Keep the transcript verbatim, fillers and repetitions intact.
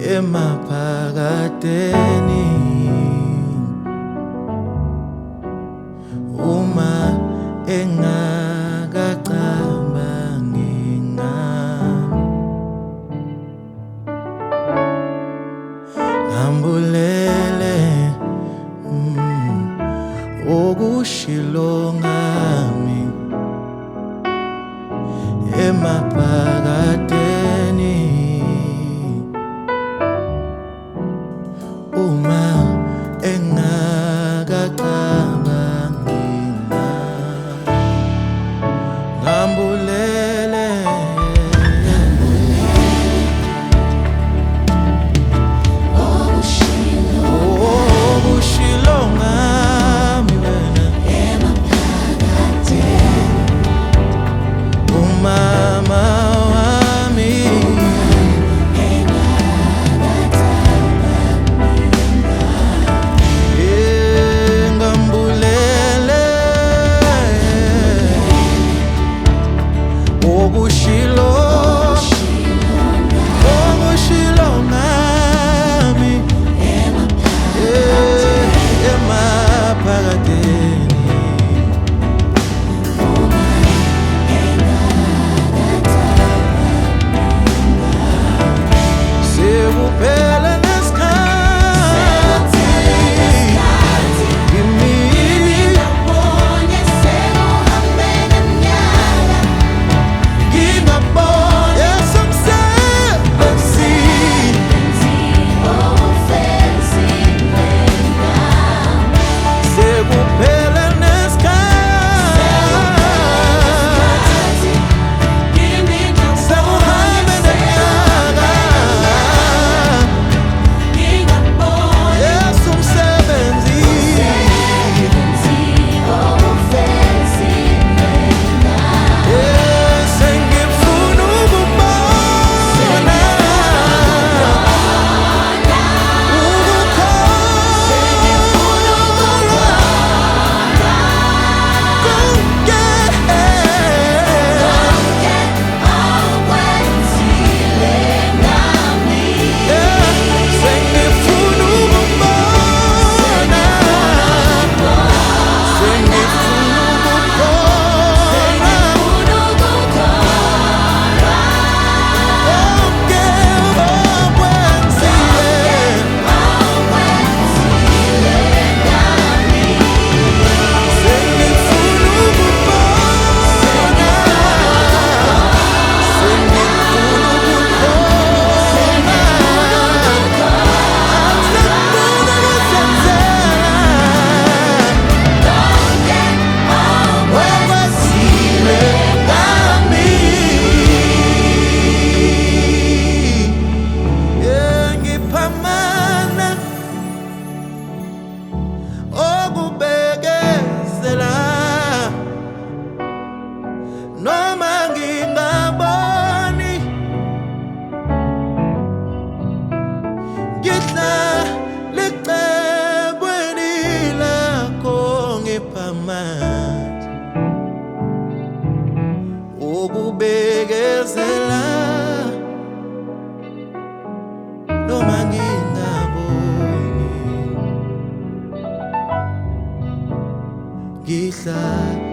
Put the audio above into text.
emaphakadeni uma engakacabangi ngami ngambulele mm, okushilo ngami emaphakadeni uma engakacabangi ngambulele okushilo ngami wena umama wami okushilo okushilo ngami emaphakadeni sekuphela nesikhathi kimi ngibone sekuhambe neminyaka ngingabona esomsebenzini ofensini sekuphela nesikhathi kimi sekuhambe neminyaka ngingabona esomsebenzini sengifuna ukubona noma ngingaboni ngihlale ecebweni lakho ngiphamandla ukubekezela noma ngingaboni ngihlale